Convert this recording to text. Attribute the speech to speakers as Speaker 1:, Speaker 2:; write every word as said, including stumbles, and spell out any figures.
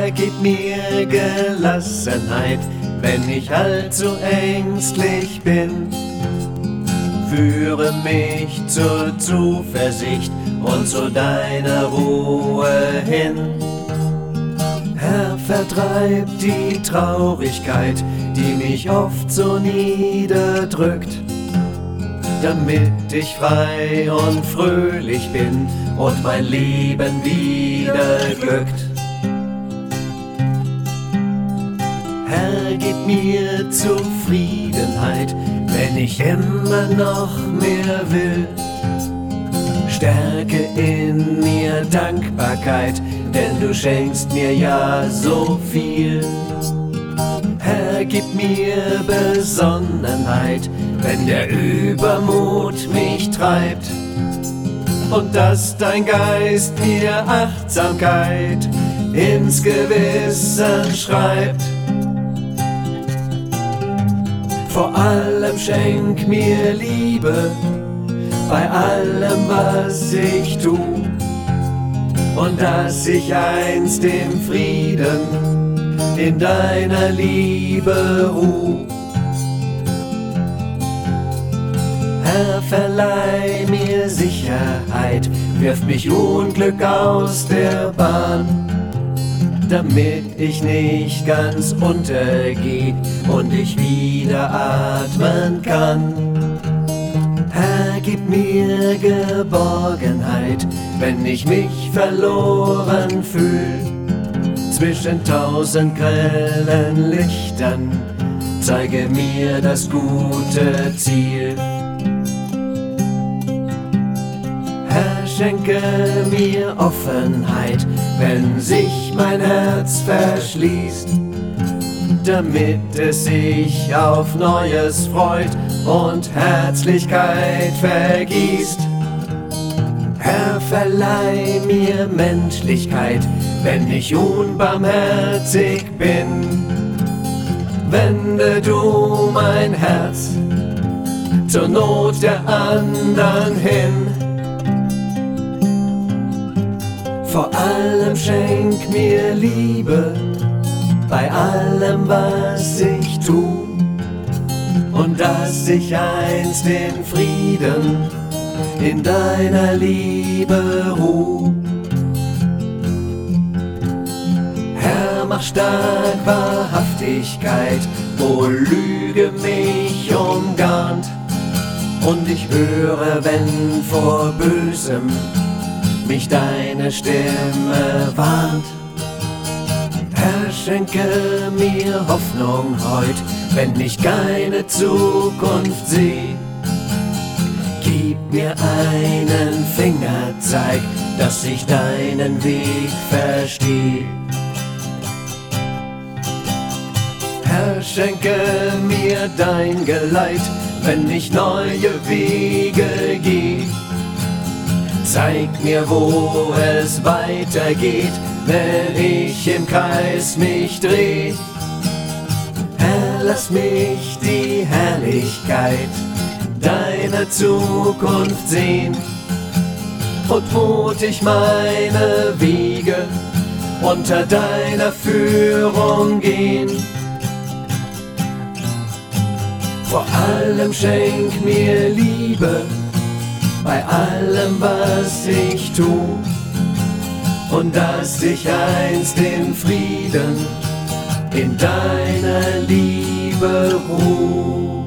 Speaker 1: Herr, gib mir Gelassenheit, wenn ich allzu ängstlich bin. Führe mich zur Zuversicht und zu deiner Ruhe hin. Herr, vertreib die Traurigkeit, die mich oft so niederdrückt, damit ich frei und fröhlich bin und mein Leben wieder glückt. Herr, gib mir Zufriedenheit, wenn ich immer noch mehr will. Stärke in mir Dankbarkeit, denn du schenkst mir ja so viel. Herr, gib mir Besonnenheit, wenn der Übermut mich treibt, und dass dein Geist mir Achtsamkeit ins Gewissen schreibt. Vor allem schenk mir Liebe bei allem, was ich tu, und dass ich einst im Frieden in deiner Liebe ruh. Herr, verleih mir Sicherheit, wirf mich Unglück aus der Bahn, damit ich nicht ganz untergeh und ich wieder atmen kann. Herr, gib mir Geborgenheit, wenn ich mich verloren fühl. Zwischen tausend grellen Lichtern zeige mir das gute Ziel. Herr, schenke mir Offenheit, wenn sich mein Herz verschließt, damit es sich auf Neues freut und Herzlichkeit vergießt. Herr, verleih mir Menschlichkeit, wenn ich unbarmherzig bin. Wende du mein Herz zur Not der anderen hin. Vor allem schenk mir Liebe bei allem, was ich tu, und dass ich einst in Frieden in deiner Liebe ruh. Herr, mach stark Wahrhaftigkeit, wo Lüge mich umgarnt, und ich höre, wenn vor Bösem mich deine Stimme warnt. Herr, schenke mir Hoffnung heut, wenn ich keine Zukunft seh. Gib mir einen Fingerzeig, dass ich deinen Weg versteh. Herr, schenke mir dein Geleit, wenn ich neue Wege geh. Zeig mir, wo es weitergeht, wenn ich im Kreis mich dreh. Herr, lass mich die Herrlichkeit deiner Zukunft sehen und mutig meine Wege unter deiner Führung gehen. Vor allem schenk mir Liebe bei allem, was ich tu, und dass ich einst in Frieden in deiner Liebe ruh.